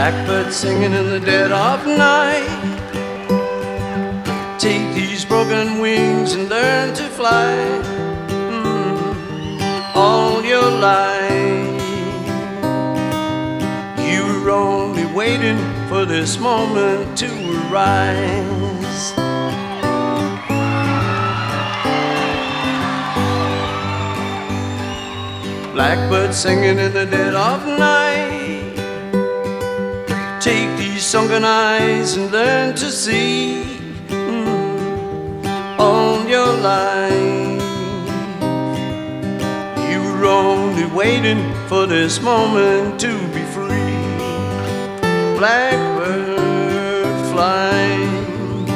Blackbird singing in the dead of night. Take these broken wings and learn to fly. All your life you were only waiting for this moment to arise. Blackbird singing in the dead of night. Take these sunken eyes and learn to see. All your life you were only waiting for this moment to be free. Blackbird flying,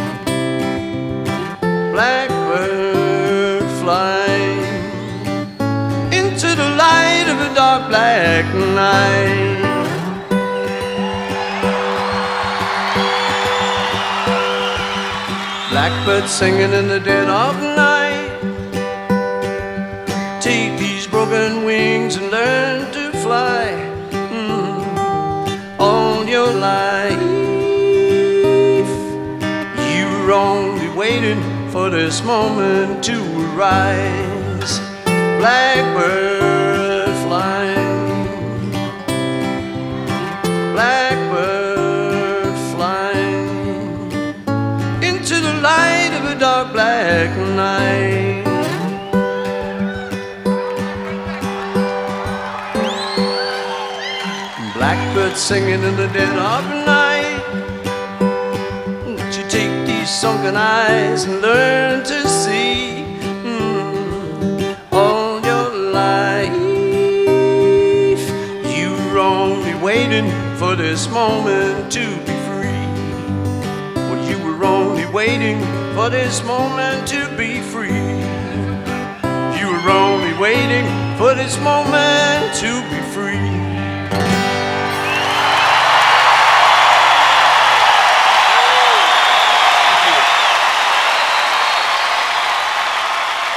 blackbird flying into the light of a dark black night. Blackbird singing in the dead of night. Take these broken wings and learn to fly. All your life you were only waiting for this moment to arise. Blackbird flying, blackbird flying into the light of a dark black night. Blackbird singing in the dead of night. Won't you take these sunken eyes and learn to see? All your life you were only waiting for this moment to be free. Well, you were only waiting for this moment to be free. You were only waiting for this moment to be free.